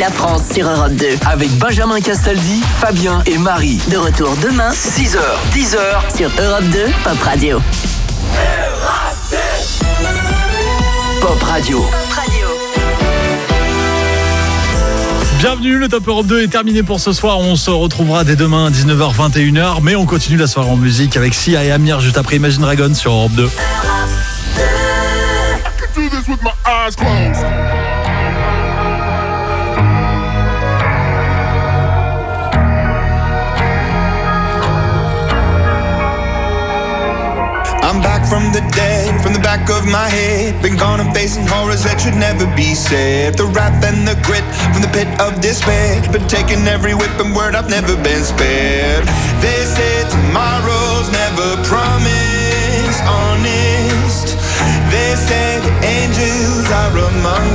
la France sur Europe 2. Avec Benjamin Castaldi, Fabien et Marie. De retour demain, 6h, 10h sur Europe 2, Pop Radio. Pop Radio. Bienvenue, le Top Europe 2 est terminé pour ce soir. On se retrouvera dès demain à 19h, 21h. Mais on continue la soirée en musique avec Sia et Amir juste après Imagine Dragons sur Europe 2. I'm back from the dead, from the back of my head. Been gone and facing horrors that should never be said. The wrath and the grit from the pit of despair. Been taking every whip and word, I've never been spared. They say tomorrow's never promised, honest. They say the angels are among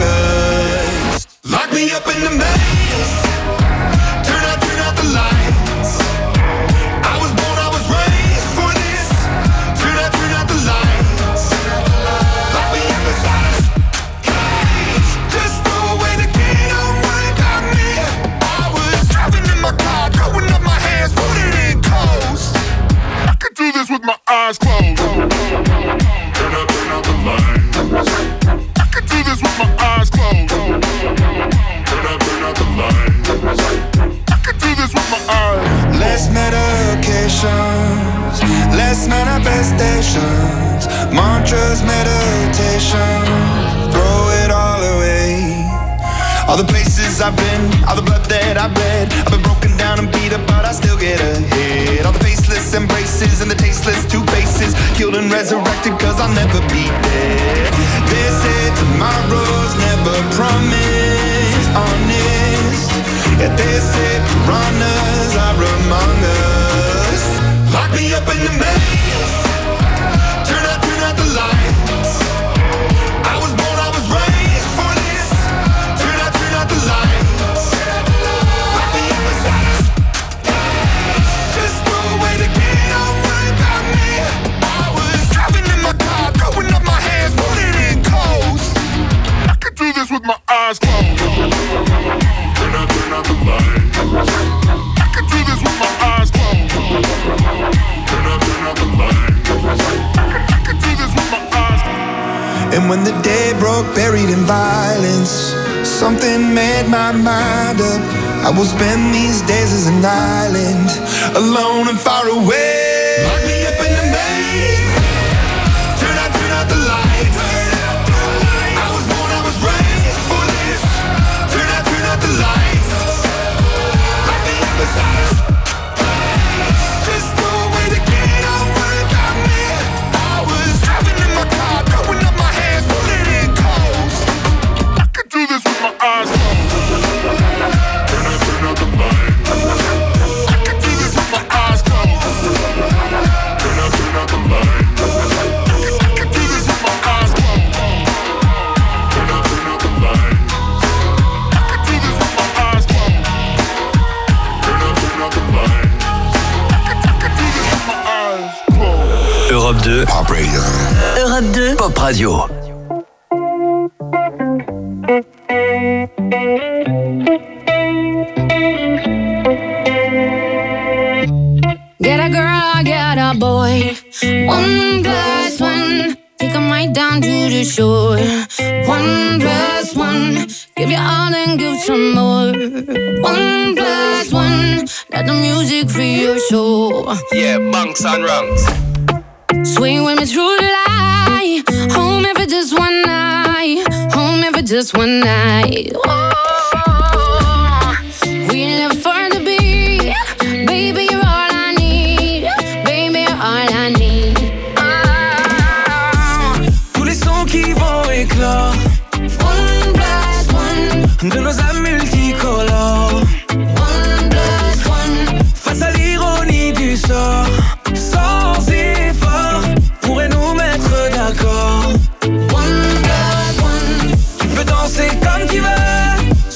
us. Lock me up in the maze. Turn out the lights. I was born, I was raised for this. Turn out the lights. Lock me up inside a cage. Just throw away the key, don't worry about me. I was driving in my car, throwing up my hands, put it in coast. I could do this with my eyes closed. Turn out the lights. I could do this with my eyes closed. Turn out the lights. I could do this with my eyes. Less medications, less manifestations, mantras, meditation, throw it all away. All the places I've been, all the blood that I've bled, I've been broken down and beat up, but I still get ahead. All the faceless embraces and the tasteless two faces, killed and resurrected cause I'll never be dead. They say tomorrow's never promised, honest. Yet they say piranhas are among us. Lock me up in the maze. Turn out the lights. I was born, I was raised for this. Turn out the lights. Lock me up inside a cage. Just throw away the key, don't worry about me. I was driving in my car, throwing up my hands, put it in coast. I could do this with my eyes closed. Turn out the lights. I could do this with my eyes closed. Turn out the lights. I could do this with my eyes closed. And when the day broke, buried in violence, something made my mind up. I will spend these days as an island, alone and far away. Lock me up in the maze. Turn out the lights. I was born, I was raised for this. Turn out the lights. Lock me up inside a cage. Just throw away the key, don't worry about me. I was driving in my car, throwing up my hands, put it in coast. I could do this with my eyes closed. Turn out the lights. I could do this with my eyes closed. Turn out the lights. I could do this with my eyes closed. Turn out the lights. I could do this with my eyes closed. Turn out the lights. I could do this with my eyes closed. Europe 2, Pop Radio. Europe 2, Pop Radio. Get a girl, get a boy. 1+1, take 'em right down to the shore. 1+1, give you all and give some more. 1+1, let the music free your soul. Yeah, bunks and rungs. Swing with me through the light. Home if it's just one night. Home if it's just one night. Oh, we live for the beat. Baby, you're all I need. Baby, you're all I need. Tous les sons qui vont éclore. 1+1, De nos âmes multicolores. 1+1, Face à l'ironie du sort. Sans effort, pourrait nous mettre d'accord. 1+1, Tu peux danser comme tu veux.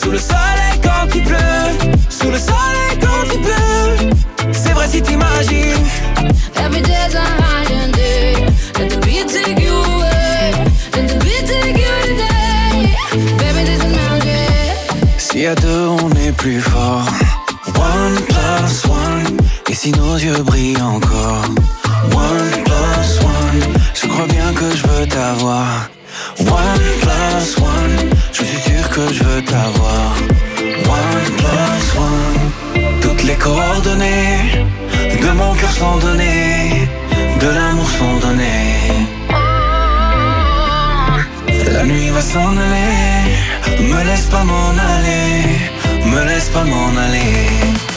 1+1, et si nos yeux brillent encore. 1+1, je crois bien que je veux t'avoir. 1+1, je suis sûr que je veux t'avoir. 1+1, toutes les coordonnées de mon cœur sont données, de l'amour sont données. La nuit va s'en aller, me laisse pas m'en aller, me laisse pas m'en aller.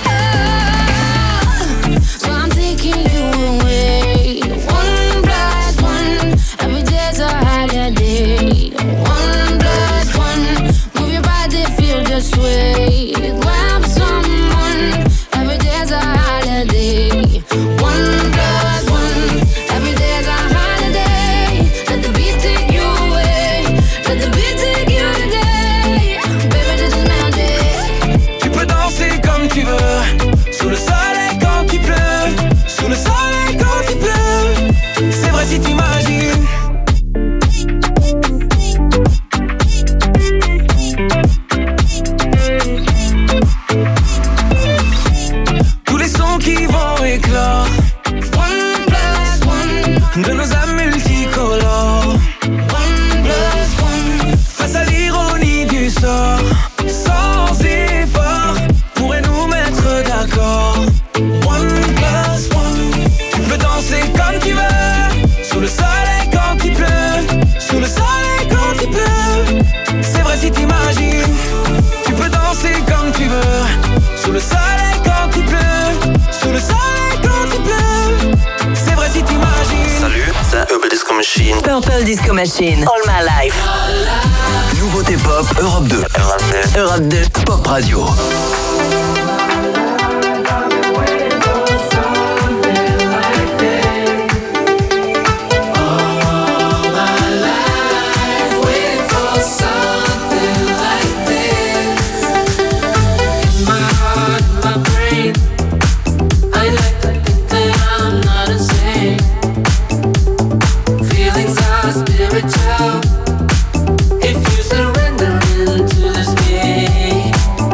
So I'm taking you away. 1+1, every day's a holiday. 1+1, move your body, feel the sway. Grab someone, every day's a holiday. 1+1, every day's a holiday. Let the beat take you away, let the beat take you today. Baby, this is magic. Tu peux danser comme tu veux, sous le soleil quand il pleut, sous le soleil quand il pleut. C'est vrai si t'imagines. Tous les sons qui vont éclore. 1+1, de nos âmes multicolores. 1+1, face à l'ironie du sort. Sans effort, pourrait nous mettre d'accord. 1+1, tu peux danser comme tu veux, sous le soleil quand il pleut, sous le soleil quand il pleut. C'est vrai si t'imagines. Tu peux danser comme tu veux, sous le soleil quand il pleut, sous le soleil quand il pleut. C'est vrai si t'imagines. Salut, c'est Purple Disco Machine. Purple Disco Machine, All My Life. Nouveauté pop, Europe 2. Europe 2. Pop Radio. If you surrender into this game.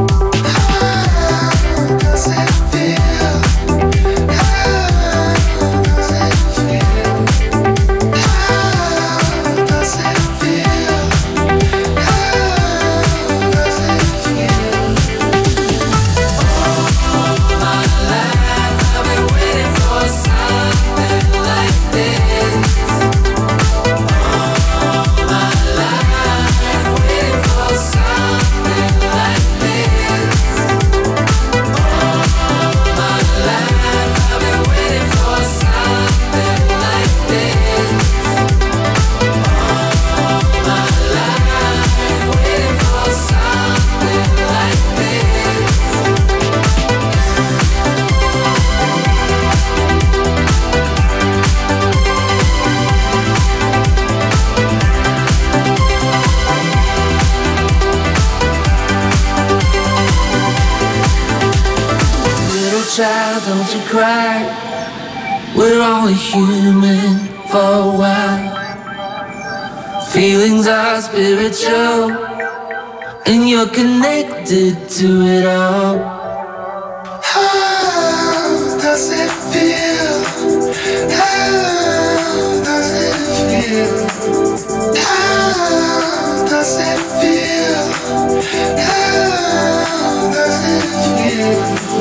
child, don't you cry. We're only human for a while. Feelings are spiritual, and you're connected to it all. How does it feel? How does it feel? How does it feel? How does it feel?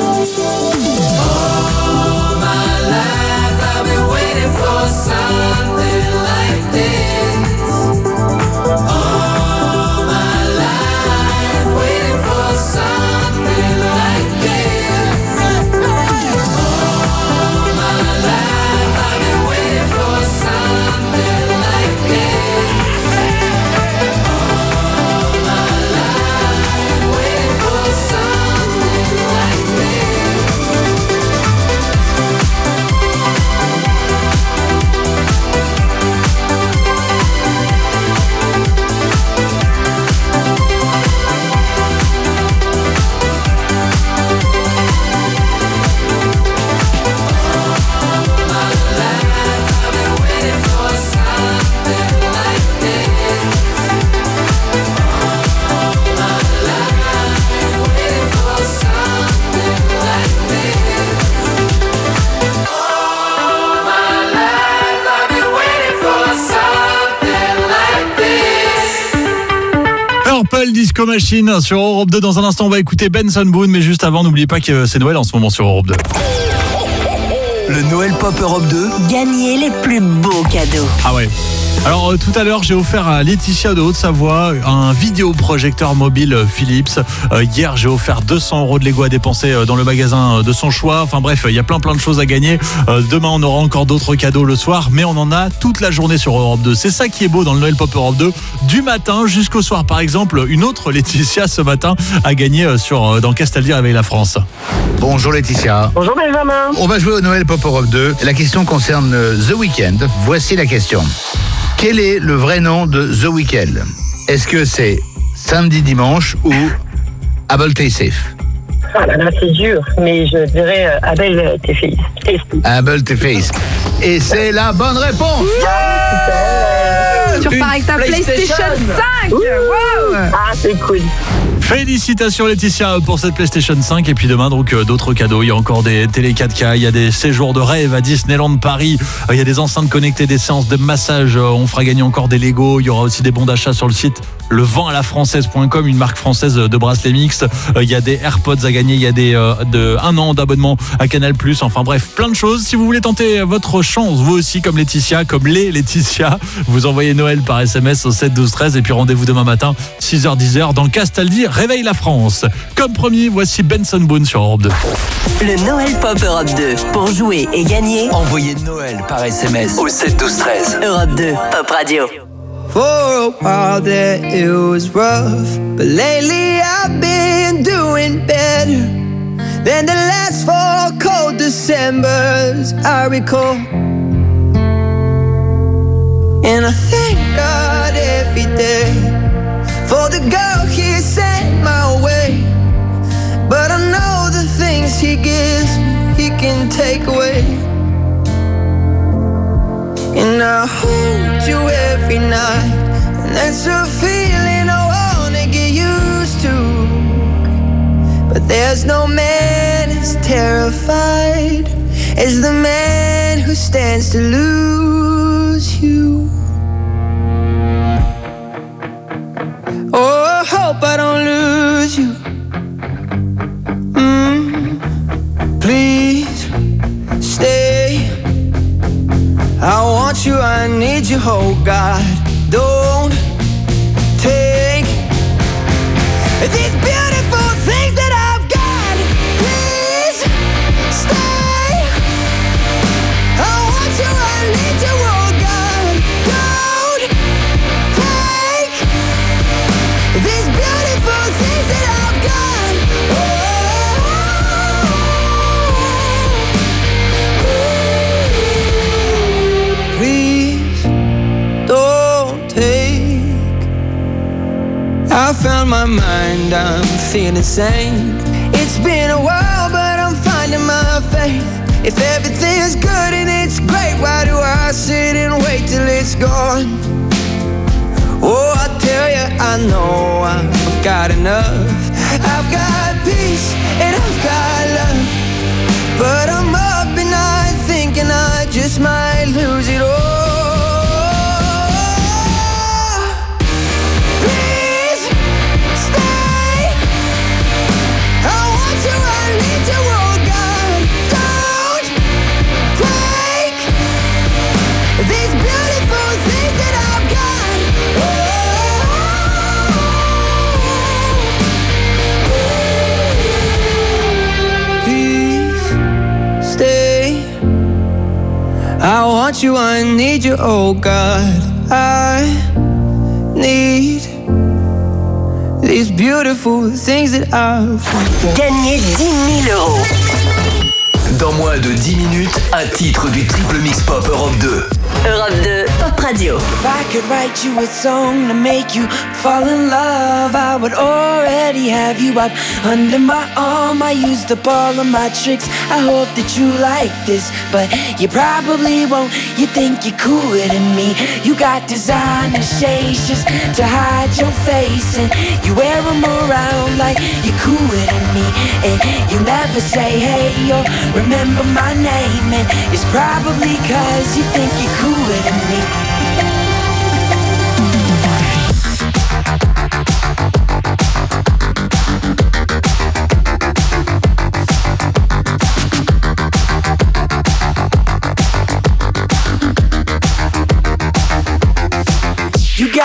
All my life I've been waiting for something like this. All my life waiting for something like this. All my life I've been waiting for something like this. All my life waiting for something like this. Noël Disco Machine sur Europe 2. Dans un instant, on va écouter Benson Boone, mais juste avant, n'oubliez pas que c'est Noël en ce moment sur Europe 2. Le Noël Pop Europe 2. Gagnez les plus beaux cadeaux. Ah ouais. Alors tout à l'heure j'ai offert à Laetitia de Haute-Savoie un vidéoprojecteur mobile Philips. Hier j'ai offert 200 € de Lego à dépenser dans le magasin de son choix. Enfin bref, il y a plein de choses à gagner. Demain on aura encore d'autres cadeaux le soir, mais on en a toute la journée sur Europe 2. C'est ça qui est beau dans le Noël Pop Europe 2. Du matin jusqu'au soir. Par exemple, une autre Laetitia ce matin a gagné dans Castaldi Réveille la France. Bonjour Laetitia. Bonjour Benjamin. On va jouer au Noël Pop Europe 2. La question concerne The Weeknd. Voici la question. Quel est le vrai nom de The Weeknd? Est-ce que c'est Samedi Dimanche ou Abel Taysif? Ah là là, c'est dur, mais je dirais Abel Taysif. Abel Taysif. Et c'est la bonne réponse. Tu repars avec ta PlayStation 5. Wow. Ah, c'est cool. Félicitations Laetitia pour cette PlayStation 5. Et puis demain donc d'autres cadeaux. Il y a encore des télé 4K, il y a des séjours de rêve à Disneyland Paris, il y a des enceintes connectées, des séances de massage, on fera gagner encore des Lego, il y aura aussi des bons d'achat sur le site leventàlafrançaise.com, une marque française de bracelets mixtes. Il y a des AirPods à gagner, il y a des un an d'abonnement à Canal+. Enfin bref, plein de choses. Si vous voulez tenter votre chance, vous aussi comme Laetitia, comme les Laetitia, vous envoyez Noël par SMS au 7 12 13 et puis rendez-vous demain matin 6h-10h dans Castaldi Réveille la France. Comme promis, voici Benson Boone sur Europe 2. Le Noël Pop Europe 2. Pour jouer et gagner, Envoyez Noël par SMS au 7 12 13. Europe 2 Pop Radio. For a while there it was rough, but lately I've been doing better than the last 4 cold Decembers I recall. And I thank God every day for the girl He sent my way. But I know the things He gives me, He can take away. And I hold you every night, and that's a feeling I wanna get used to. But there's no man as terrified as the man who stands to lose you. Oh, I hope I don't lose you. Please stay. I want you, I need you, oh God. Don't take these beautiful things that I've got. Please stay. I want you, I need you, oh God. Don't take these beautiful things that I've got. Please don't take. I found my mind, I'm feeling sane. It's been a while, but I'm finding my faith. If everything's good and it's great, why do I sit and wait till it's gone? Oh, I tell you, I know I've got enough. I've got peace and I've got love, but I'm up at night thinking I just might lose it all. Please stay. I want you, I need you, oh God. Don't take these beautiful things that I've got. Please stay. I want you, I need you, oh God. I need these beautiful things that I've got. Gagnez 10 000 €. Dans moins de 10 minutes, un titre du Triple Mix Pop Europe 2. Europe 2 Pop Radio. If I could write you a song to make you fall in love, I would already have you up under my arm. I used up all of my tricks, I hope that you like this, but you probably won't. You think you're cooler than me. You got designer shades just to hide your face, and you wear them around like you're cooler than me. And you never say hey or remember my name, and it's probably cause you think you're cooler than me.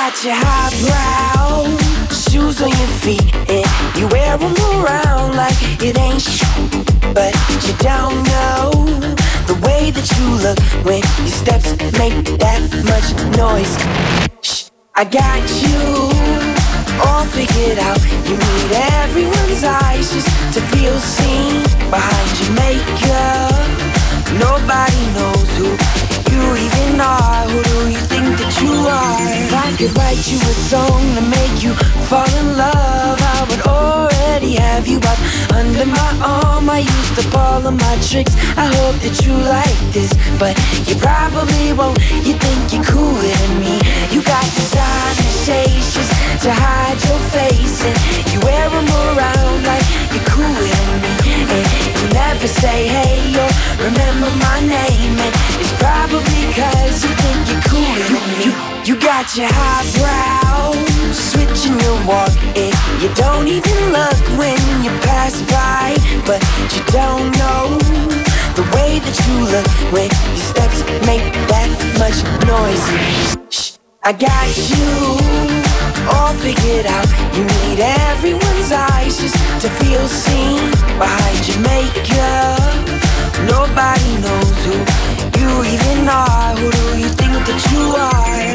got your highbrow shoes on your feet, and you wear them around like it ain't but you don't know the way that you look when your steps make that much noise. Shh, I got you all figured out. You need everyone's eyes just to feel seen behind your makeup. Nobody knows who you even are. Who do you think that you are? If I could write you a song to make you fall in love, I would already have you up under my arm. I used up all of my tricks. I hope that you like this, but you probably won't. You think you're cooler than me. You got designer shades just to hide your face, and you wear them around like you're cooler than me. And you never say hey or remember my name, and it's probably cause you think you're cooler than me. You got your highbrow switching your walk, and you don't even look when you pass by, but you don't know the way that you look when your steps make that much noise. Shh, I got you all figured out. You need everyone's eyes just to feel seen behind your makeup. Nobody knows who you even are. Who do you think that you are?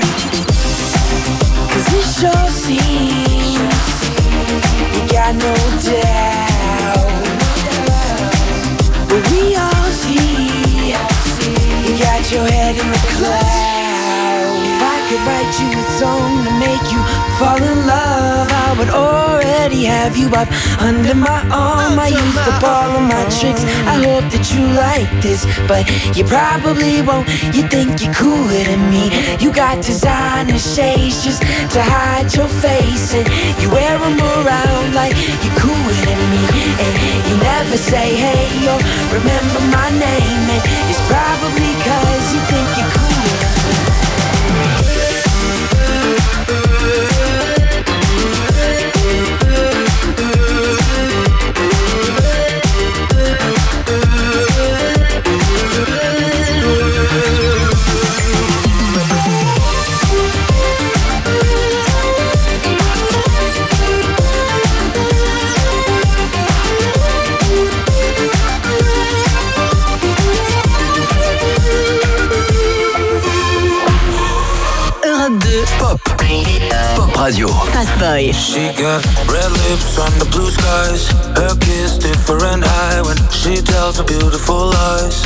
Cause it sure seems you got no doubt, but we all see you got your head in the clouds. If I could write you a song to make you fall in love, I would already have you up under my arm. I used up all of my tricks. I hope that you like this, but you probably won't. You think you're cooler than me. You got designer shades just to hide your face, and you wear them around like you're cooler than me. And you never say hey or remember my name, and it's probably cause you think you're cooler than me. Pop Radio. Fast Boy. She got red lips on the blue skies. Her kiss different high when she tells her beautiful lies.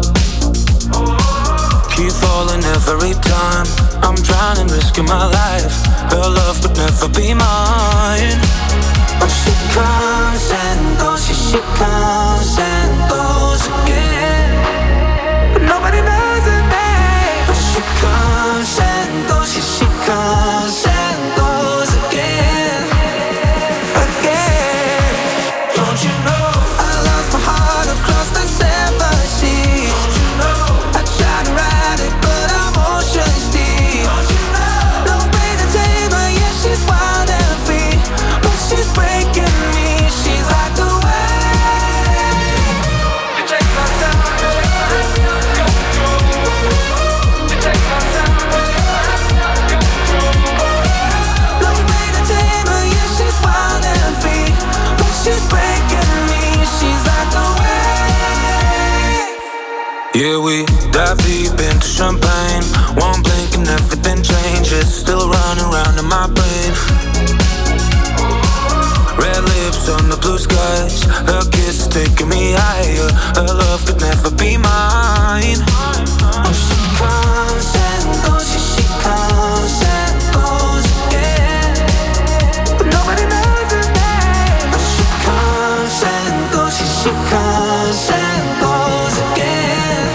Keep falling every time I'm trying and risking my life. Her love could never be mine. But she comes and goes, yeah, she comes and goes again. But nobody knows her name. But she comes and goes, yeah, she comes and goes again. Again. Don't you know I lost my heart across the 7 seas? Don't you know I tried to ride it but I'm ocean's deep? Don't you know no way to tame her, yeah, she's wild and free, but she's breaking me. She's like a wave. You take my time, you take my time. No way to tame her, yeah, she's wild and free, but she's breaking me. She's like a wave. Yeah, we dive deep into champagne. One blink and everything changes. Still running around in my brain. Red lips on the blue skies. Her kiss is taking me higher. Her love could never be mine. Oh, she comes and goes, yeah, she comes and goes again. But nobody knows her name. Oh, she comes and goes, yeah, she comes and goes again.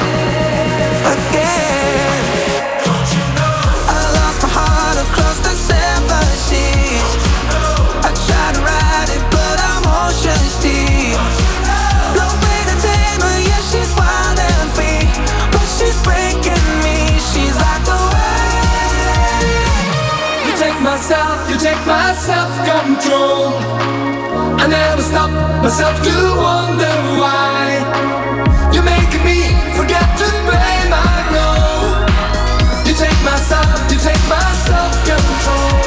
Again. Don't you know I lost my heart across the 7 seas? I tried to ride it but I'm ocean's deep. No way to tame her, yeah, she's wild and free, but she's breaking me. She's like a wave. You take my self-control. I never stop myself to wonder why. You're making me forget to blame, I know. You take my self-control.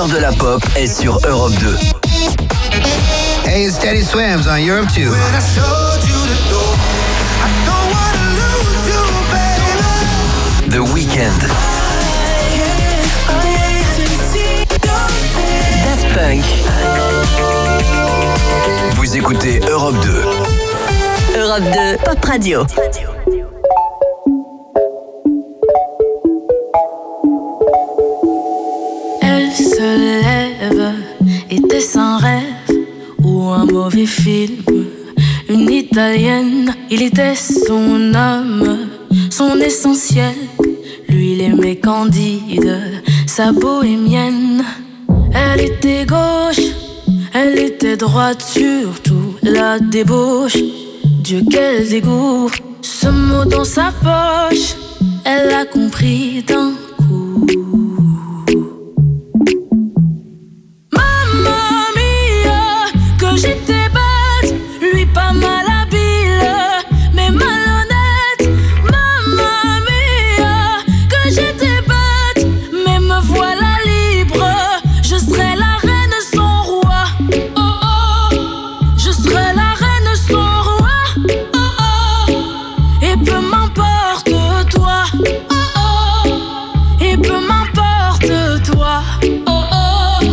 meilleur de la pop est sur Europe 2. Hey, it's Teddy Swims on Europe 2. The Weeknd. Daft Punk. Vous écoutez Europe 2. Europe 2, Pop Radio. Elle se lève, était-ce un rêve ou un mauvais film? Une italienne, il était son âme, son essentiel. Lui, il aimait Candide, sa bohémienne. Elle était gauche, elle était droite, surtout la débauche. Dieu, quel dégoût, ce mot dans sa poche, elle a compris d'un coup. Mamma mia, que j'étais bête, lui pas mal habile, mais malhonnête. Mamma mia, que j'étais bête, mais me voilà libre. Je serai la reine sans roi. Oh oh, je serai la reine sans roi. Oh oh, et peu m'importe toi. Oh oh, et peu m'importe toi. Oh oh.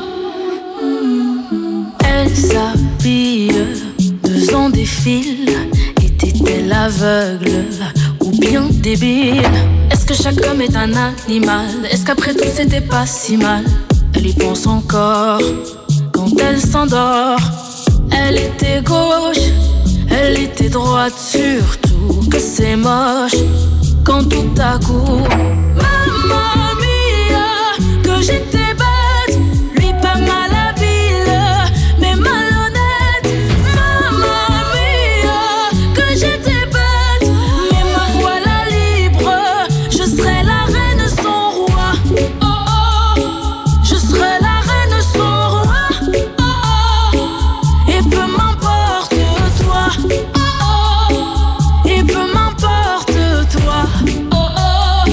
Elle s'habille, 2 ans défile. Était-elle aveugle ou bien débile? Est-ce que chaque homme est un animal? Est-ce qu'après tout c'était pas si mal? Elle y pense encore quand elle s'endort. Elle était gauche, elle était droite, surtout que c'est moche quand tout à coup, mamma mia, que j'étais bête, lui pas mal habile, mais malhonnête. Mamma mia, que j'étais bête, mais me voilà libre. Je serai la reine sans roi. Oh oh, je serai la reine sans roi. Oh oh, et peu m'importe toi. Oh oh, et peu m'importe toi. Oh oh.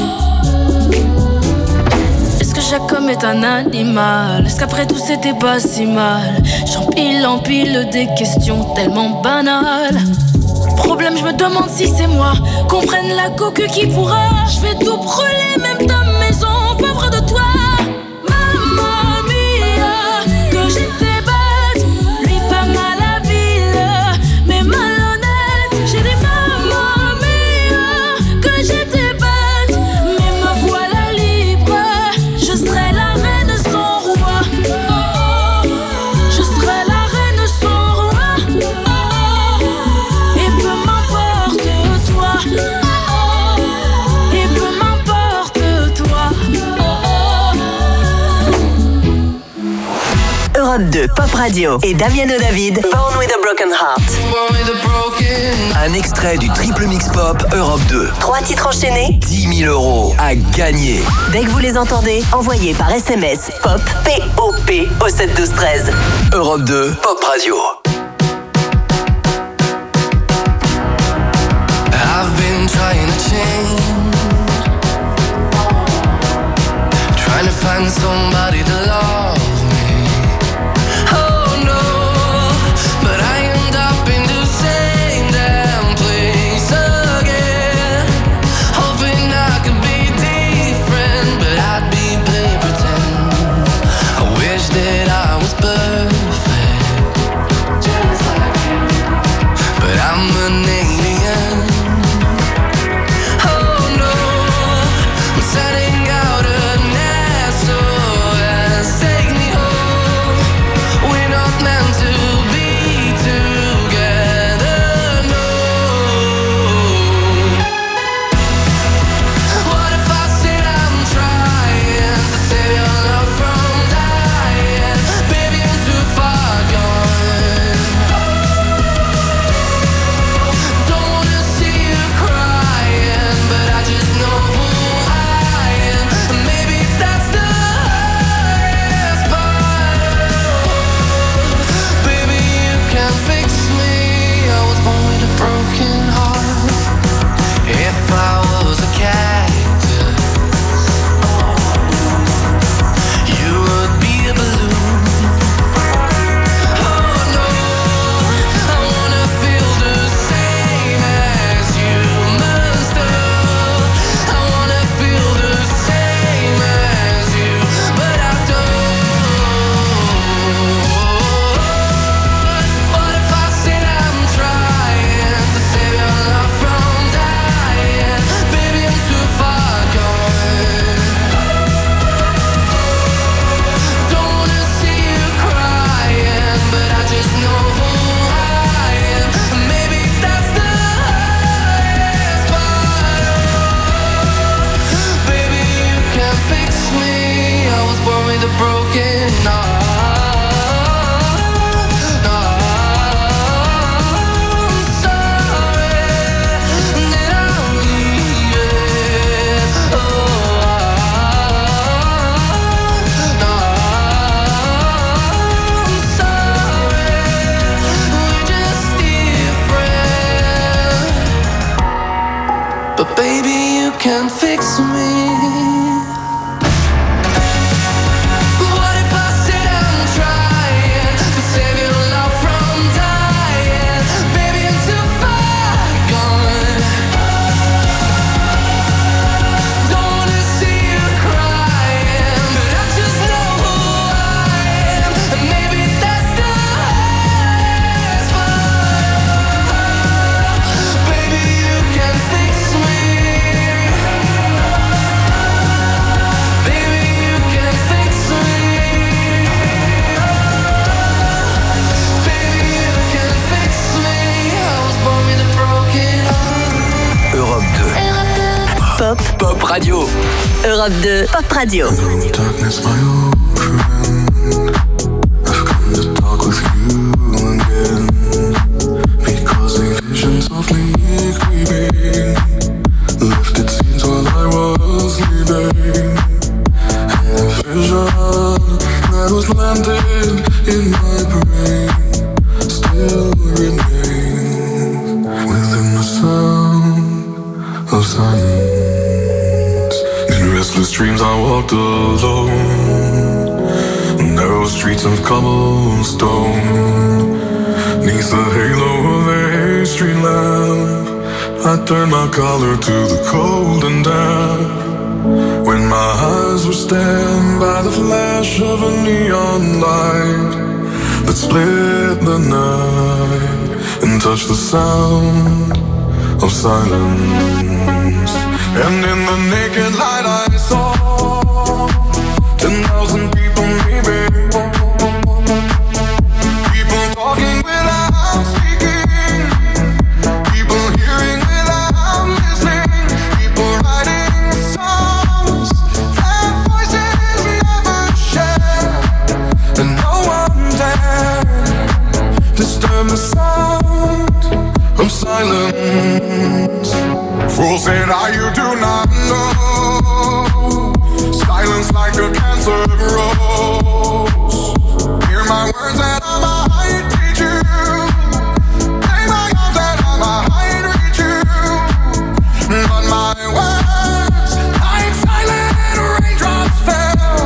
Est-ce que chaque homme est un animal? Est-ce qu'après tout c'était pas si mal? J'empile, empile des questions tellement banales. Problème, je me demande si c'est moi. Qu'on prenne la coque qui pourra. Je vais tout brûler, même ta maison, pauvre de toi. Mamma mia, que j'étais bête, lui pas mal habile, mais malhonnête. J'ai dit mamma mia, que j'étais bête, mais me voilà libre. Je serai la reine sans roi. Oh oh, je serai la reine sans roi. Oh oh, et peu m'importe toi. Oh oh, et peu m'importe toi. Oh oh. Europe 2, Pop Radio et Damiano David, Born with a Broken Heart. Un extrait du triple mix pop Europe 2. 3 titres enchaînés, 10 000 € à gagner. dès que vous les entendez, envoyez par SMS POP, P-O-P au 7 12 13. Europe 2, Pop Radio. I've been trying to change, trying to find somebody to love me. Oh no, but I end up in the same damn place again. Hoping I could be different, but I'd be playing pretend. I wish that I was perfect, just like you, but I'm an alien. Oh no, I'm setting out a nest Radio. Europe 2, Pop Radio. Darkness, my old friend. I've come to talk with you again. Because a vision softly creeping lifted scenes while I was sleeping. And the vision that was landed in my brain still remains within the sound of silence. In restless dreams I walked alone, narrow streets of cobblestone. Neath the halo of a street lamp, I turned my collar to the cold and damp. When my eyes were stabbed by the flash of a neon light that split the night and touched the sound of silence. And in the naked light I saw 10,000 people maybe, people talking without speaking, people hearing without listening, people writing songs that voices never share, and no one dared disturb the sound of silence. Fools said, you do not know. Silence like a cancer grows. Hear my words that I might teach you. Play my arms that I might reach you. But my words, like silent raindrops, fell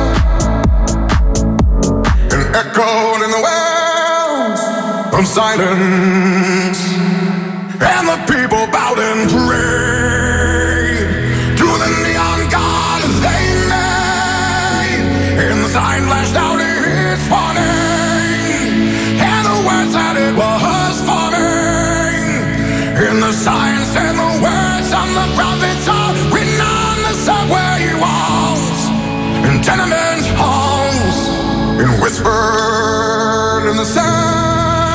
and echoed in the wells of silence. And the people bowed and prayed to the neon god they made. And the sign flashed out its warning, and the words that it was forming. And the sign said the words of the prophets are written on the subway walls, in tenement halls, and whispered in the sound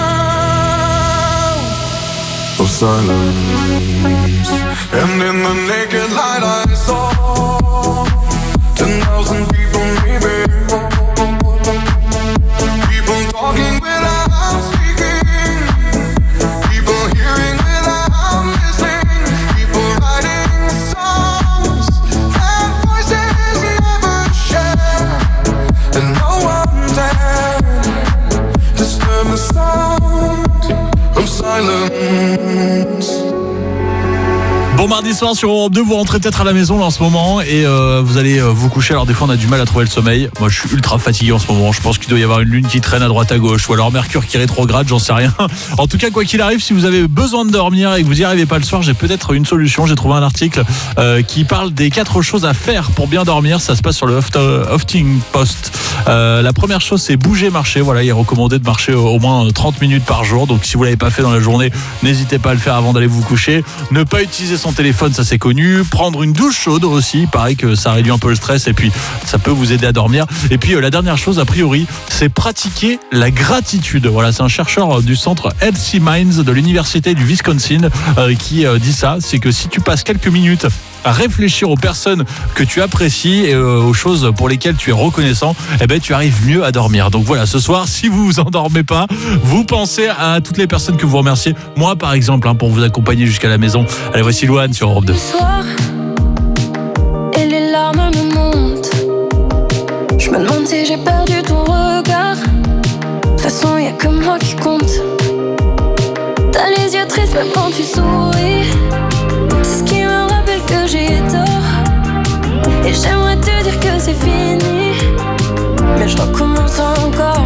of silence. And in the naked light I saw 10,000 people maybe, people talking without speaking, people hearing without listening, people writing songs that voices never share, and no one dared disturb the sound of silence. Bon mardi soir sur Europe 2, vous rentrez peut-être à la maison là, en ce moment et vous allez vous coucher. Alors des fois on a du mal à trouver le sommeil. Moi je suis ultra fatigué en ce moment. Je pense qu'il doit y avoir une lune qui traîne à droite à gauche ou alors Mercure qui rétrograde, j'en sais rien. En tout cas quoi qu'il arrive, si vous avez besoin de dormir et que vous n'y arrivez pas le soir, j'ai peut-être une solution. J'ai trouvé un article qui parle des 4 choses à faire pour bien dormir. Ça se passe sur le Huffington Post. La première chose c'est bouger, marcher. Voilà, il est recommandé de marcher au moins 30 minutes par jour. Donc si vous l'avez pas fait dans la journée, n'hésitez pas à le faire avant d'aller vous coucher. Ne pas utiliser son téléphone, ça c'est connu. Prendre une douche chaude aussi, pareil que ça réduit un peu le stress et puis ça peut vous aider à dormir. Et puis la dernière chose a priori, c'est pratiquer la gratitude. Voilà, c'est un chercheur du centre Healthy Minds de l'université du Wisconsin qui dit ça, c'est que si tu passes quelques minutes à réfléchir aux personnes que tu apprécies et aux choses pour lesquelles tu es reconnaissant, eh ben tu arrives mieux à dormir. Donc voilà, ce soir, si vous vous endormez pas, vous pensez à toutes les personnes que vous remerciez. Moi, par exemple, pour vous accompagner jusqu'à la maison. Allez, voici Louane sur Europe 2. Le soir, et les larmes me montent. Je me demande si j'ai perdu ton regard. De toute façon, y a que moi qui compte. T'as les yeux tristes même quand tu souris. C'est ce qui me rappelle que j'ai tort. Et j'aimerais te dire que c'est fini, mais je recommence encore.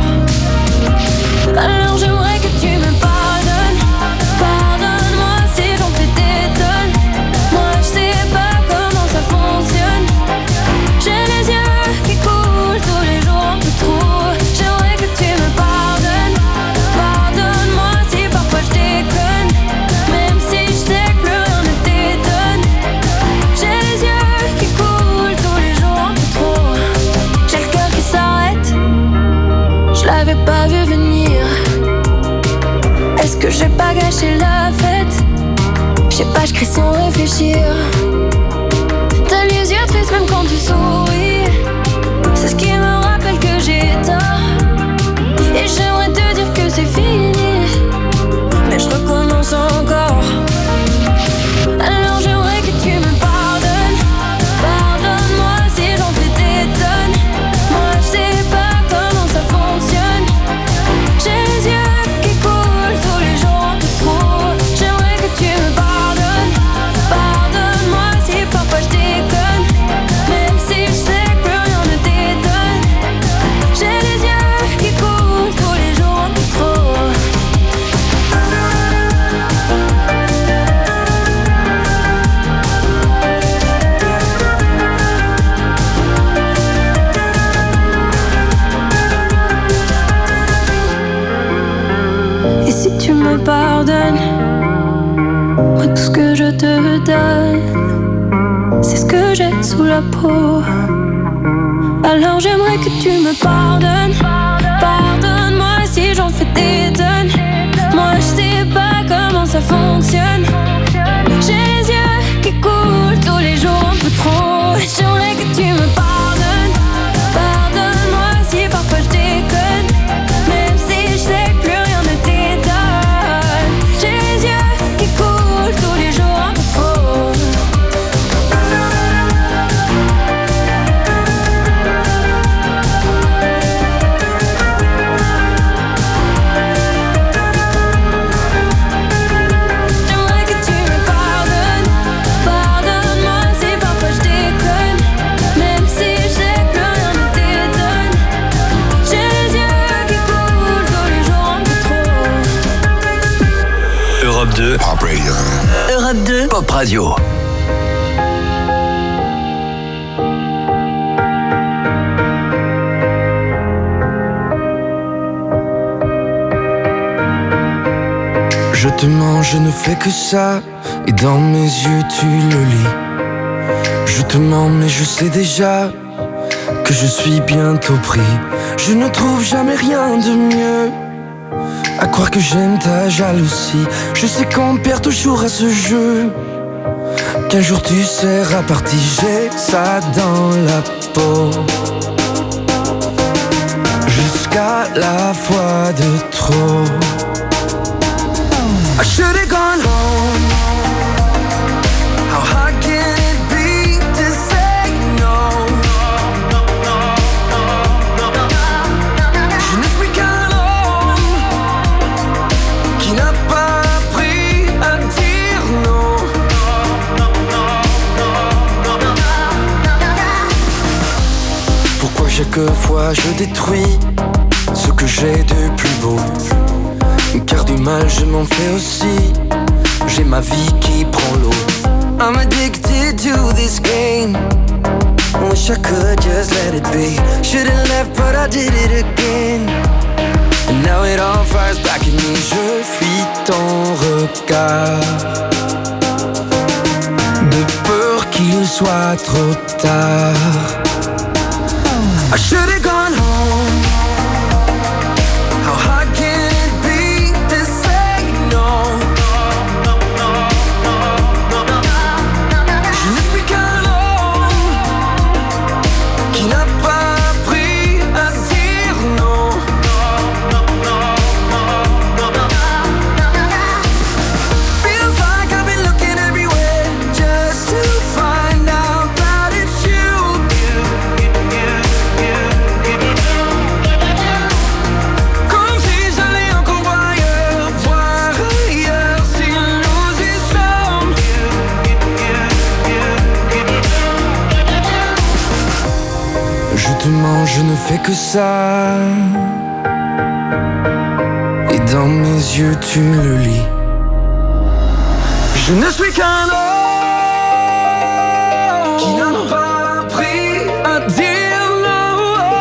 Alors j'aimerais que tu me pardonnes. Pardonne-moi si j'en fais des tonnes. Moi je sais pas comment ça fonctionne. J'ai les yeux qui coulent tous les jours un peu trop. J'aimerais que tu me pardonnes. Pardonne-moi si parfois je déconne, même si je sais que plus rien ne t'étonne. J'ai les yeux qui coulent tous les jours un peu trop. J'ai le cœur qui s'arrête, je l'avais pas vu venir. Est-ce que j'ai pas gâché la fête? Je sais pas, je crie sans réfléchir. T'as les yeux triste même quand tu souris. C'est ce qui me rappelle que j'ai tort. Et j'aimerais te dire que c'est fini, mais je recommence encore. Alors j'aimerais que tu me pardonnes. Pardonne-moi si j'en fais des tonnes. Moi je sais pas comment ça fonctionne. J'ai les yeux qui coulent tous les jours un peu trop. J'aimerais que tu me pardonnes. Pardonne-moi si parfois je déconne, même si je sais que plus rien ne t'étonne. J'ai les yeux qui coulent tous les jours un peu trop. Et si tu me pardonnes, moi tout ce que je te donne, c'est ce que j'ai sous la peau. Alors j'aimerais que tu me pardonnes. Pardonne-moi si j'en fais des tonnes. Moi je sais pas comment ça fonctionne. J'ai les yeux qui coulent tous les jours un peu trop. J'aimerais que tu me pardonnes. Pardonne-moi si parfois je déconne, même si je sais que plus rien ne t'étonne. J'ai les yeux qui coulent tous les jours un peu trop. J'aimerais que tu me pardonnes. Pardonne-moi si parfois je déconne, même si je sais que plus rien ne t'étonne. J'ai les yeux qui coulent tous les jours un peu trop. Europe 2. Pop Radio. Europe 2. Pop Radio. Je te mens, je ne fais que ça, et dans mes yeux tu le lis. Je te mens, mais je sais déjà que je suis bientôt pris. Je ne trouve jamais rien de mieux, à croire que j'aime ta jalousie. Je sais qu'on perd toujours à ce jeu, qu'un jour tu seras parti. J'ai ça dans la peau, jusqu'à la fois de trop. I should've gone home. How hard can it be to say no? Je ne suis qu'un homme qui n'a pas appris à dire non. Pourquoi chaque fois je détruis ce que j'ai de plus beau? Car du mal je m'en fais aussi. J'ai ma vie qui prend l'eau. I'm addicted to this game. Wish I could just let it be. Should've left but I did it again. And now it all fires back at me. Je fuis ton regard, de peur qu'il soit trop tard. I should've gone home. How hard can it be to say no? Je ne suis qu'un homme qui n'a pas appris à dire non. Feels like I've been looking everywhere just to find out that it's you. Comme si j'allais encore voir ailleurs si nous y sommes. Je te mens, je ne fais que ça, et dans mes yeux tu le lis. Je ne suis qu'un homme qui n'a pas appris à dire non.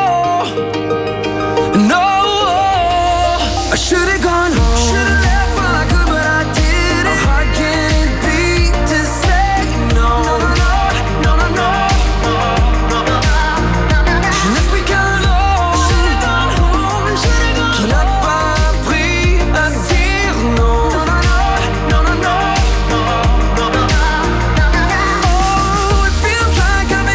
No, I should've gone home. Should've left while I could, but I didn't. How hard can it be to say no? No, no, no, no. Je ne suis qu'un homme qui n'a pas appris à dire non. No, no, no. Oh, it feels like I've been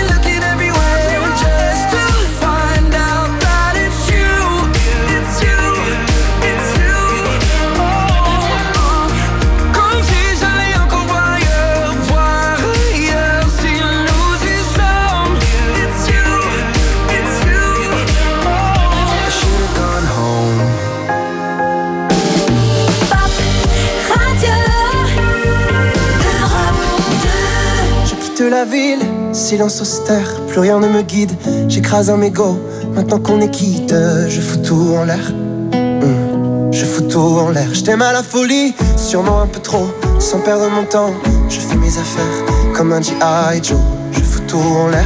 quitte la ville, silence austère, plus rien ne me guide. J'écrase un mégot, maintenant qu'on est quitte, je fous tout en l'air. Je fous tout en l'air. Je t'aime à la folie, sûrement un peu trop, sans perdre mon temps. Je fais mes affaires comme un G.I. Joe. Je fous tout en l'air.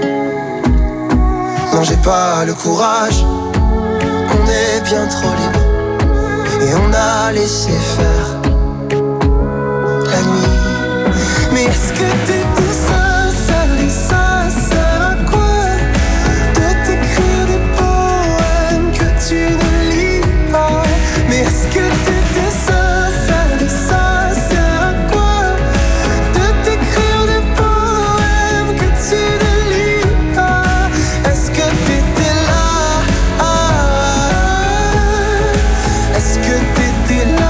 Non, j'ai pas le courage. On est bien trop libre et on a laissé faire la nuit. Mais est-ce que t'étais sincère et ça sert à quoi de t'écrire des poèmes que tu ne lis pas? Mais est-ce que t'étais sincère et ça sert à quoi de t'écrire des poèmes que tu ne lis pas? Est-ce que t'étais là? Est-ce que t'étais là?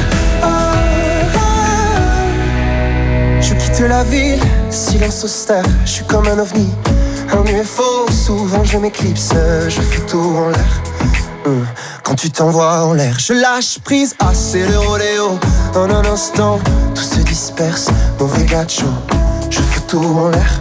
Je quitte la ville, silence austère, je suis comme un ovni, un UFO, souvent je m'éclipse, je fous tout en l'air. Quand tu t'envoies en l'air, je lâche prise, c'est le rodéo. En un instant, tout se disperse, mauvais gacho, je fous tout en l'air.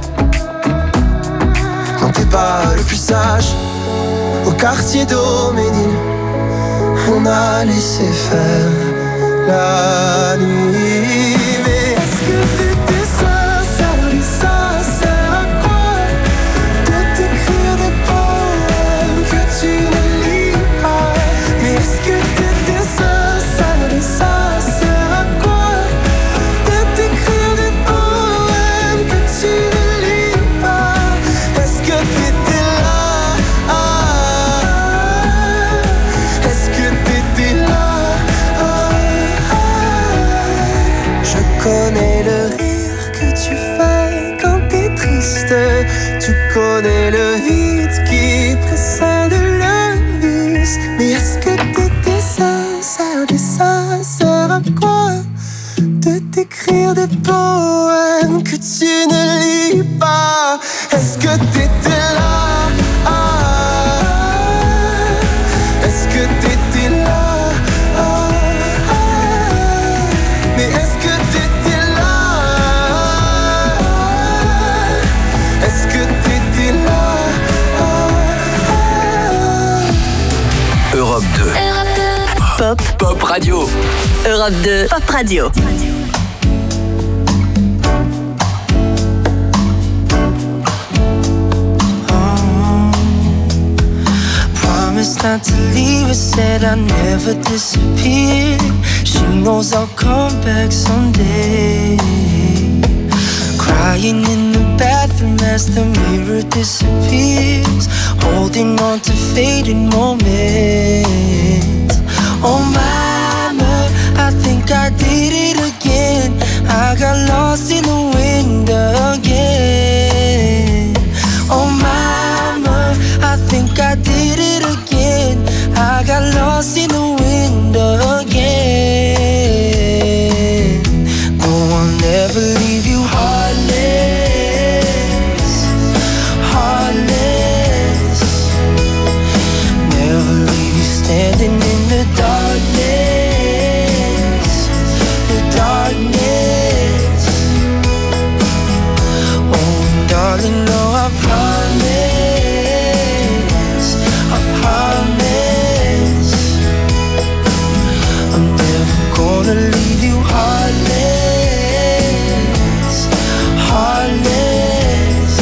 Non, t'es pas le plus sage, au quartier d'Oménil, on a laissé faire la nuit. Mais est-ce que t'étais sincère et ça sert à quoi de t'écrire des poèmes que tu ne lis pas? Mais est-ce que t'étais sincère et ça sert à quoi de t'écrire des poèmes que tu ne lis pas? Est-ce que t'étais là? Est-ce que t'étais là? Je connais le rire que tu fais quand t'es triste. Tu connais le vide qui précède le vice. Mais est-ce que t'étais sincère et ça sert à quoi de t'écrire des poèmes que tu ne lis pas? Est-ce que t'étais là? Est-ce que t'étais là? Mais est-ce que t'étais là? Est-ce que t'étais là? Europe 2. Pop Radio. Europe 2, Pop Radio. Promised not to leave her, said I'd never disappear. She knows I'll come back someday. Crying in the bathroom as the mirror disappears, holding on to fading moments. Oh mama, I think I did it again. I got lost in the wind again. Oh mama, I think I did it again. I got lost in the wind again. No, I'll never leave you heartless, heartless. Never leave you standing in the darkness, the darkness. Oh, darling, no, I promise, I promise. I'm never gonna leave you heartless, heartless.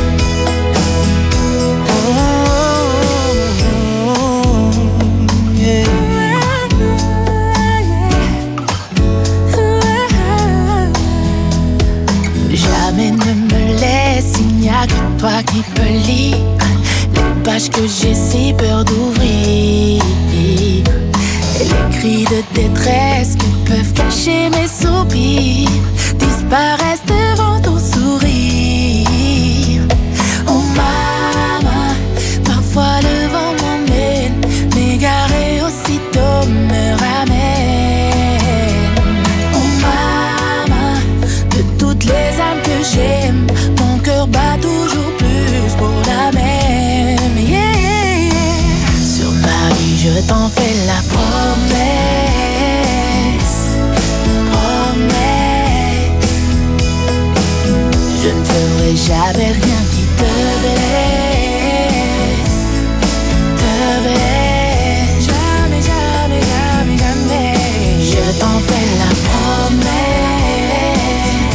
Oh, yeah. Jamais ne me laisse, il n'y a que toi qui peux lire les pages que j'ai si peur d'ouvrir. Et les cris de détresse que peuvent cacher mes soupirs disparaissent devant ton sourire. Oh mama, parfois le vent m'emmène, m'égarer aussitôt me ramène. Oh mama, de toutes les âmes que j'aime, mon cœur bat toujours plus pour la même. Yeah, yeah, yeah. Sur ma vie, je t'en fais la promesse, promesse. jamais rien qui te blesse. Jamais, jamais, jamais, jamais. Je t'en fais la promesse.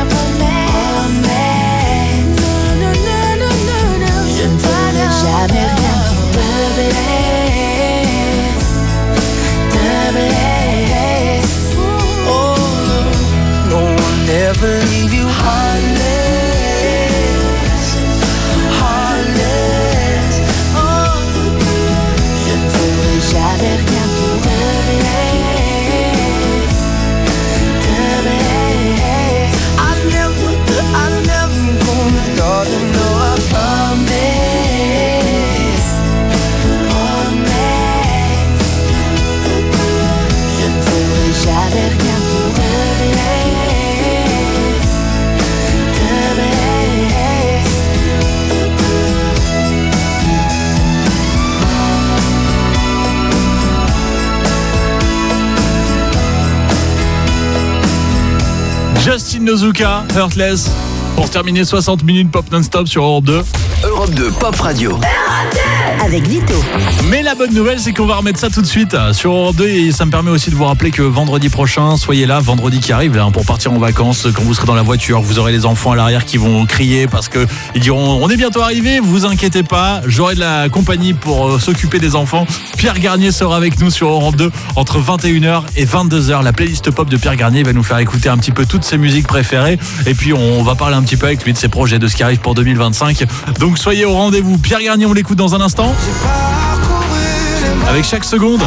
Promesse. Non, non, non, non, non, non. Je ne ferai jamais rien qui te blesse. Oh no, no one ever leave you heartless, heartless. Oh, je ne ferai jamais rien qui te blesse. I've never gonna darling, no, I promise, promise. Je ne ferai jamais rien qui te Justin Nozuka, Heartless, pour terminer 60 minutes pop non-stop sur Europe 2. Europe 2 Pop Radio. Avec Vito. Mais la bonne nouvelle, c'est qu'on va remettre ça tout de suite sur Europe 2 et ça me permet aussi de vous rappeler que vendredi prochain, soyez là, vendredi qui arrive là, pour partir en vacances. Quand vous serez dans la voiture, vous aurez les enfants à l'arrière qui vont crier parce que ils diront on est bientôt arrivé, vous inquiétez pas, j'aurai de la compagnie pour s'occuper des enfants. Pierre Garnier sera avec nous sur Europe 2 entre 21h et 22h. La playlist pop de Pierre Garnier va nous faire écouter un petit peu toutes ses musiques préférées et puis on va parler un petit peu avec lui de ses projets, de ce qui arrive pour 2025. Donc soyez au rendez-vous. Pierre Garnier, on l'écoute dans un instant. Avec chaque seconde.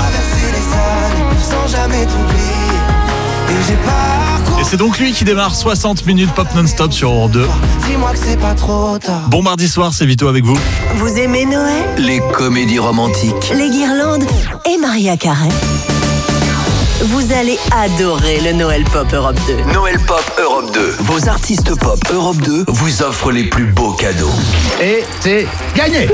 Et c'est donc lui qui démarre 60 minutes pop non-stop sur Europe 2. Dis-moi que c'est pas trop tard. Bon mardi soir, c'est Vito avec vous. Vous aimez Noël, Les comédies romantiques. les guirlandes et Maria Carey? Vous allez adorer le Noël Pop Europe 2. Noël Pop Europe 2. Vos artistes pop Europe 2 vous offrent les plus beaux cadeaux. Et c'est gagné.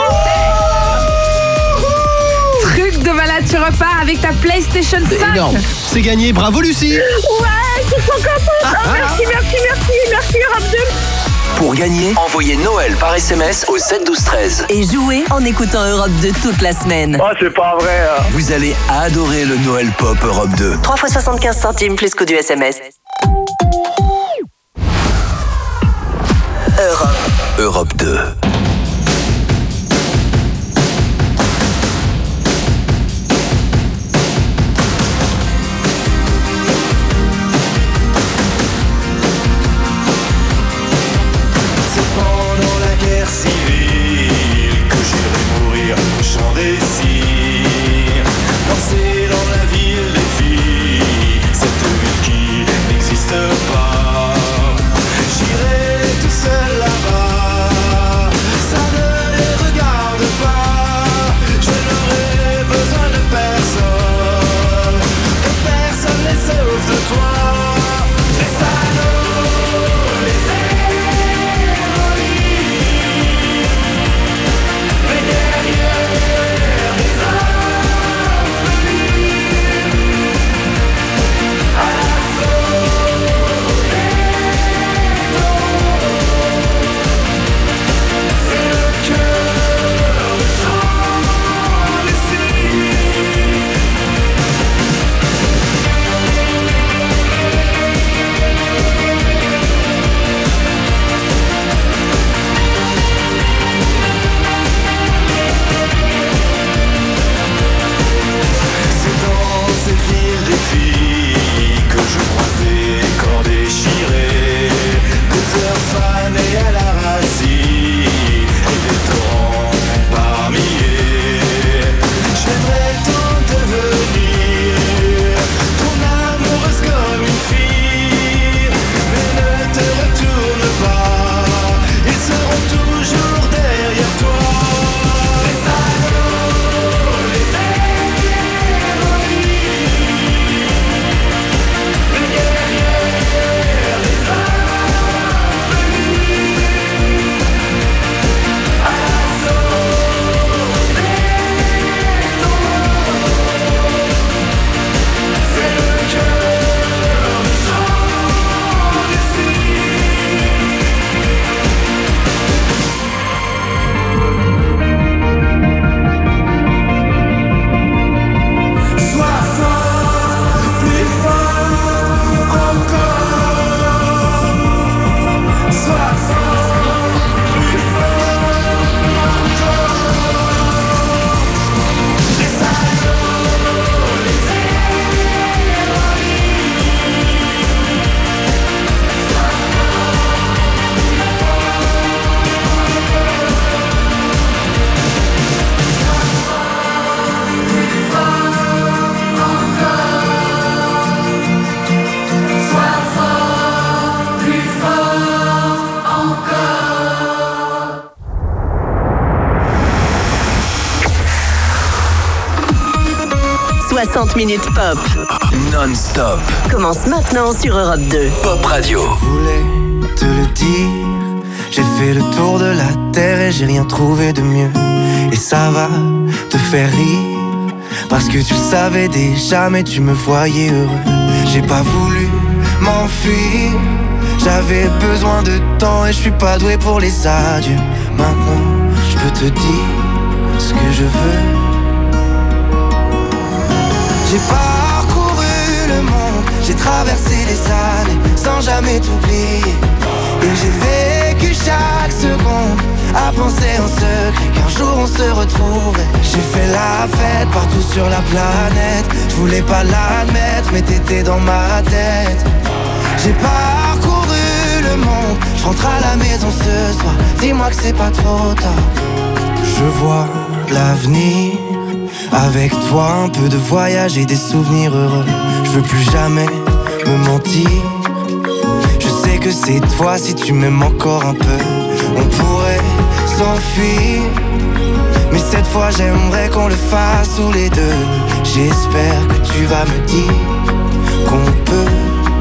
Truc de malade, tu repars avec ta PlayStation 5. C'est énorme. C'est gagné, bravo Lucie. Ouais, je suis trop contente. Merci Europe 2. Pour gagner, envoyez Noël par SMS au 7 12 13. Et jouez en écoutant Europe 2 toute la semaine. Oh, c'est pas vrai. Vous allez adorer le Noël Pop Europe 2. 3 fois 75 centimes plus coût du SMS. Europe 2. Civile, que j'irai mourir au champ des cires, danser dans la ville des filles, cette ville qui n'existe pas. J'irai tout seul là-bas, 60 minutes pop. Non-stop. Commence maintenant sur Europe 2. Pop Radio. Je voulais te le dire. J'ai fait le tour de la terre et j'ai rien trouvé de mieux. Et ça va te faire rire, parce que tu le savais déjà mais tu me voyais heureux. J'ai pas voulu m'enfuir, j'avais besoin de temps et je suis pas doué pour les adieux. Maintenant je peux te dire ce que je veux. J'ai parcouru le monde, j'ai traversé les années sans jamais t'oublier. Et j'ai vécu chaque seconde à penser en secret qu'un jour on se retrouverait. J'ai fait la fête partout sur la planète, je voulais pas l'admettre mais t'étais dans ma tête. J'ai parcouru le monde, je rentre à la maison ce soir, dis-moi que c'est pas trop tard. Je vois l'avenir avec toi, un peu de voyage et des souvenirs heureux. Je veux plus jamais me mentir, je sais que c'est toi si tu m'aimes encore un peu. On pourrait s'enfuir, mais cette fois j'aimerais qu'on le fasse tous les deux. J'espère que tu vas me dire qu'on peut.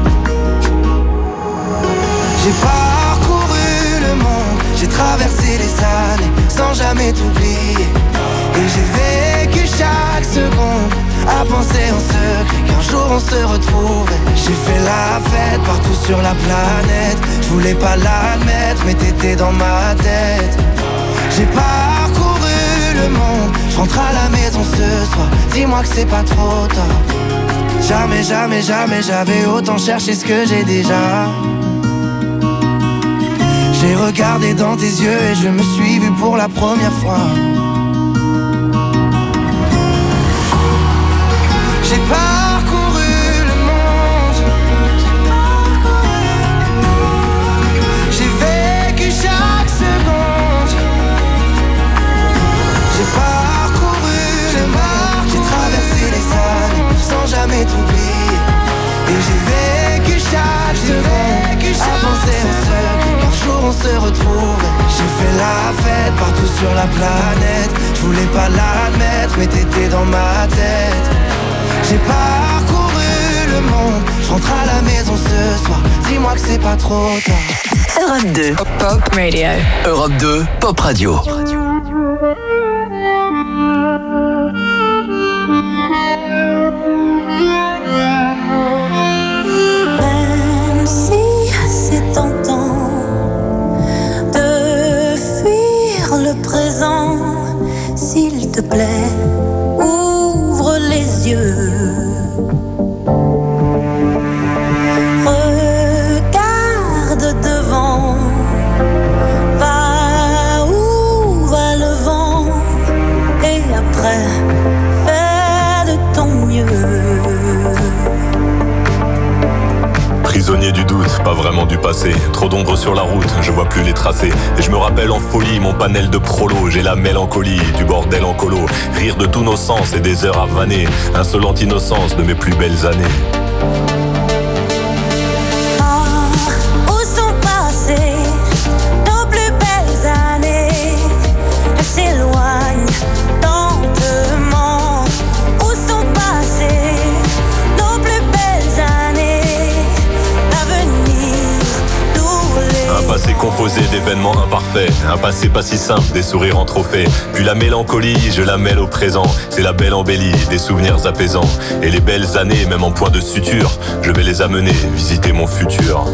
J'ai parcouru le monde, j'ai traversé les années sans jamais t'oublier. Et j'ai vécu chaque seconde à penser en secret qu'un jour on se retrouverait. J'ai fait la fête partout sur la planète, je voulais pas l'admettre mais t'étais dans ma tête. J'ai parcouru le monde, je rentre à la maison ce soir, dis-moi que c'est pas trop tard. Jamais, jamais, jamais j'avais autant cherché ce que j'ai déjà. J'ai regardé dans tes yeux et je me suis vu pour la première fois. J'ai parcouru le monde, j'ai vécu chaque seconde. J'ai parcouru le monde, j'ai traversé les années sans jamais t'oublier. Et j'ai vécu chaque seconde à penser en secret qu'un jour on se retrouve. J'ai fait la fête partout sur la planète, je voulais pas l'admettre mais t'étais dans ma tête. J'ai parcouru le monde, je rentre à la maison ce soir, dis-moi que c'est pas trop tard. Europe 2. Pop Radio. Europe 2, Pop Radio. Même si c'est tentant de fuir le présent, s'il te plaît, ouvre les yeux. Regarde devant, va où va le vent, et après, fais de ton mieux. Prisonnier du doute, pas vraiment du passé. Trop d'ombre sur la route, je vois plus les tracés. Et je me rappelle en folie mon panel de prolo. J'ai la mélancolie du bordel en colo. Rire de tous nos sens et des heures à vanner. Insolente innocence de mes plus belles années. Où sont passées nos plus belles années? Elles s'éloignent lentement. Où sont passées nos plus belles années? L'avenir nous les... Un passé composé d'événements imparfaits. Un passé pas si simple, des sourires en trophée. Puis la mélancolie, je la mêle au présent. C'est la belle embellie, des souvenirs apaisants. Et les belles années, même en point de suture, je vais les amener visiter mon futur.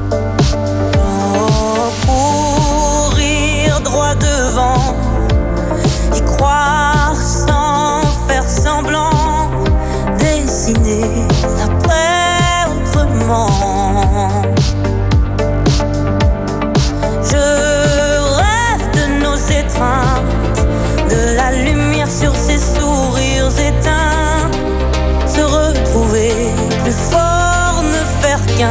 Courir droit devant, y croire sans faire semblant, dessiner l'après autrement. Je rêve de nos étreintes, de la lumière sur ces sourires éteints, se retrouver plus fort, ne faire qu'un.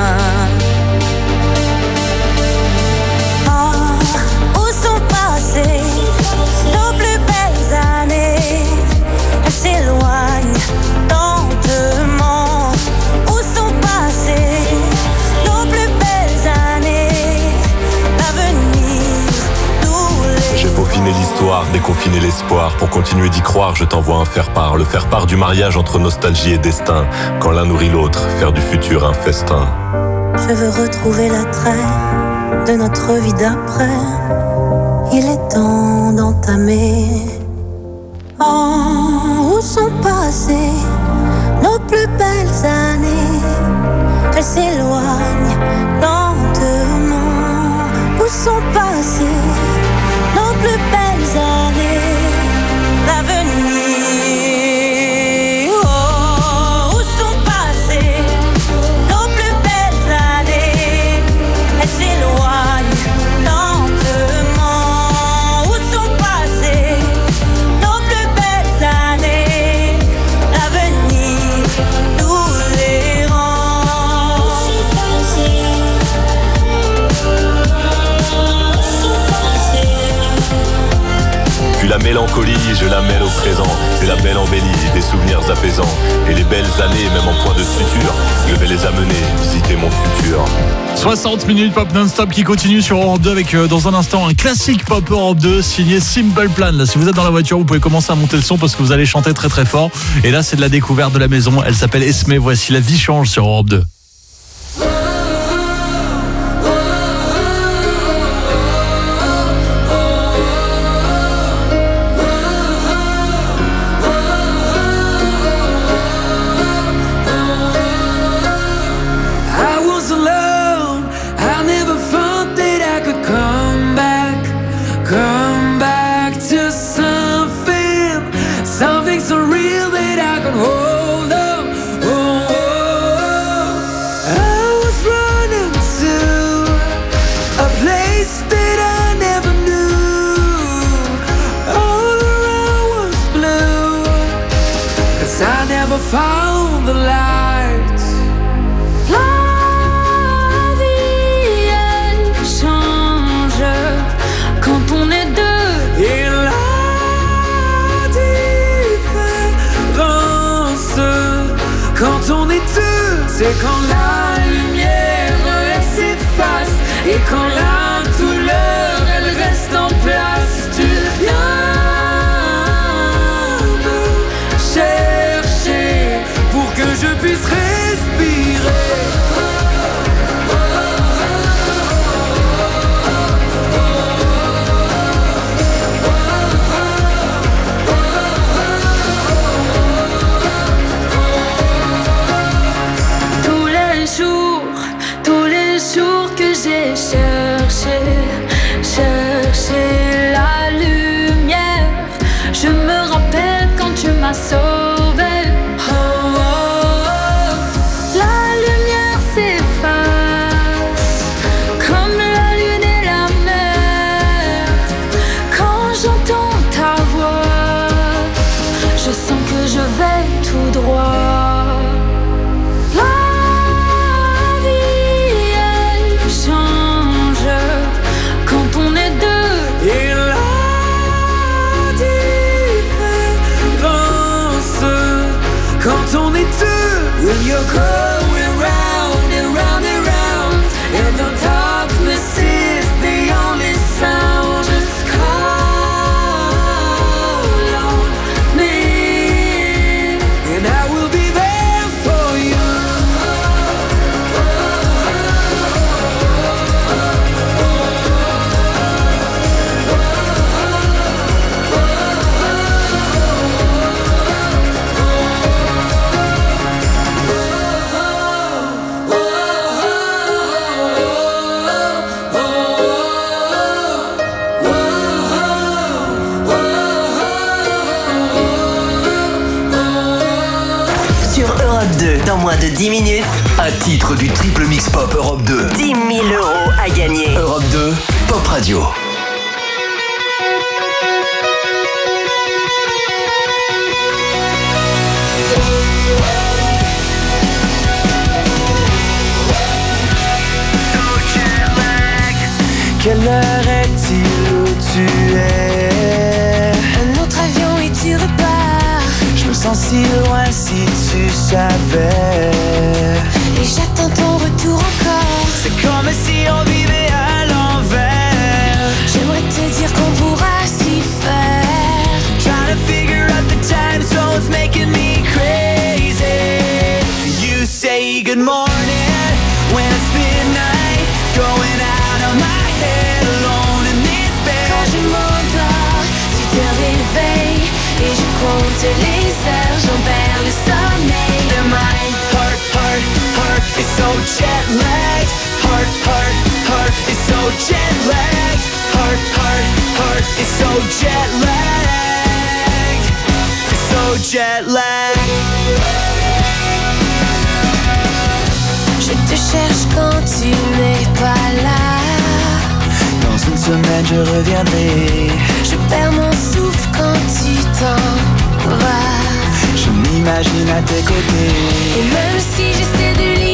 Où sont passées nos plus belles années? Elles s'éloignent lentement. Où sont passées nos plus belles années? L'avenir nous les... J'ai peaufiné l'histoire noir, déconfiner l'espoir. Pour continuer d'y croire, je t'envoie un faire-part. Le faire-part du mariage entre nostalgie et destin. Quand l'un nourrit l'autre, faire du futur un festin. Je veux retrouver l'attrait de notre vie d'après. Il est temps d'entamer. Oh, où sont passées nos plus belles années? Elles s'éloignent lentement. Où sont passées nos plus belles années? L'avenir. Oh, où sont passées nos plus belles années? Elles s'éloignent lentement. Où sont passées nos plus belles années? L'avenir nous les rend. Puis la mélancolie, je la mêle au présent. C'est la belle embellie, des souvenirs apaisants. Et les belles années, même en point de suture, je vais les amener visiter mon futur. 60 minutes pop non-stop qui continue sur Europe 2 avec dans un instant un classique pop Europe 2 signé Simple Plan. Là, si vous êtes dans la voiture, vous pouvez commencer à monter le son parce que vous allez chanter très très fort. Et là, c'est de la découverte de la maison. Elle s'appelle Esmé. Voici La vie change sur Europe 2. I was alone. I never thought that I could come back to something so real that I could hold on. I was running to a place that I never knew. All around was blue, 'cause I never found the light. La vie, elle change quand on est deux. Et la différence quand on est deux, c'est quand la lumière elle s'efface et quand la douleur elle reste en place. Tu viens me chercher pour que je puisse respirer. Tous les jours que j'ai cherché la lumière, je me rappelle quand tu m'as sauvé. La lumière s'efface comme la lune et la mer. Quand j'entends ta voix, je sens que je vais tout droit. La vie, elle change quand on est deux. Et la différence quand on est deux. When you're going round and round and round, and the darkness is the only sound. Just call on me, and I will be there for you. Sur Europe 2, dans moins de 10 minutes, Un titre du triple mix pop Europe 2. 10 000 € à gagner. Europe 2, Pop Radio. Quelle heure est-il où tu es? Un autre avion et tu repars. Je me sens si loin si tu savais. Et j'attends ton retour encore. C'est comme si on vivait à l'envers. J'aimerais te dire qu'on pourra s'y faire. say good morning when it's midnight, going out of my head alone in this bed. Quand je m'endors, tu te réveilles et je compte les heures, j'en perds le sommeil. And my heart is so jet lagged. Heart is so jet lagged. Heart is so jet lagged. It's so jet lagged. Je te cherche quand tu n'es pas là. Dans une semaine je reviendrai. Je perds mon souffle quand tu t'en vas. Je m'imagine à tes côtés. Et même si j'essaie de lire